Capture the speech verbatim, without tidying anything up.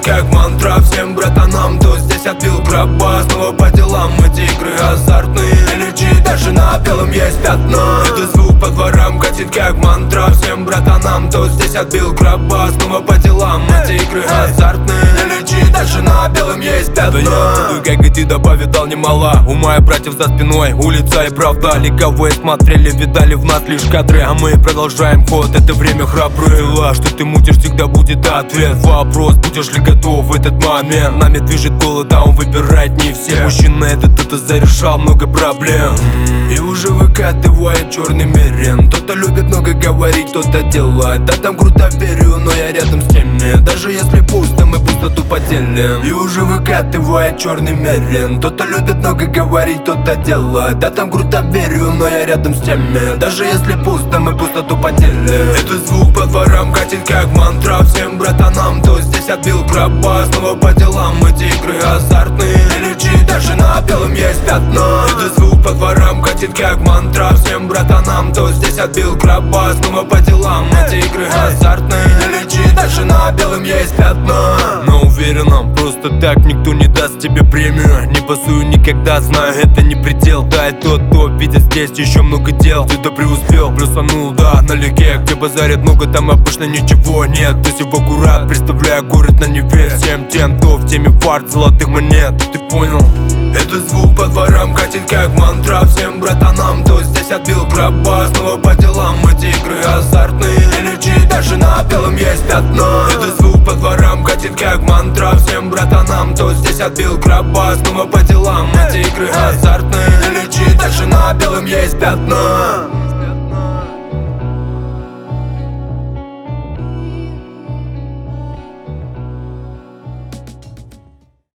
как мантра всем братанам, кто здесь отбил гроба. Снова по делам, эти игры азартные, лечи даже на белом есть пятна. Это звук по дворам катит как мантра всем братанам, кто здесь отбил гроба. Снова по делам, эти игры азартные, лечи даже на белом есть пятна. Да я буду, как и ты, да повидал немало. У моих братьев за спиной улица и правда. Ликовые смотрели, видали в нас лишь кадры, а мы продолжаем ход, это время храбрые. Что ты мутишь, всегда будет ответ. Вопрос, будешь ли готов в этот момент. Нами движет голод, а он выбирает не все. Мужчина этот, это зарешал много проблем. И уже выкатывает черный мерен. Кто-то любит много говорить, кто-то делать. Да там круто, верю, но я рядом с теми. Даже если пусто, мы пустоту поделим. И уже выкатывает черный мерен. Кто-то любит много говорить, кто-то делать. Да там круто, верю, но я рядом с теми. Даже если пусто, мы пустоту поделим. Этот звук по дворам катит как мантра всем братанам, кто здесь отбил гроба. Снова по делам, эти игры азартные, лечи даже на белом есть пятна. Этот звук по дворам катит как мантра всем братанам, кто здесь отбил гроба. Снова по делам, эти игры азартные, лечи даже на белом есть пятна. Но уверенным, просто так никто не даст тебе премию. Не пасую никогда, знаю, это не предел. Да, и тот, кто видит здесь еще много дел. Ты-то преуспел, плюсанул, да, налегке. Где базарят много, там обычно ничего нет. Ты всего аккурат, представляю город на Неве. Всем тем, кто в теме фарт золотых монет. Ты понял? Этот звук по дворам катит как мантра всем братанам, кто здесь отбил гроба. Снова по делам, эти игры азартные, лечи даже на белом есть пятна. Этот звук по дворам катит как мантра всем братанам, кто здесь отбил гроба. Снова по делам, эти игры азартные, лечи даже на белом есть пятна.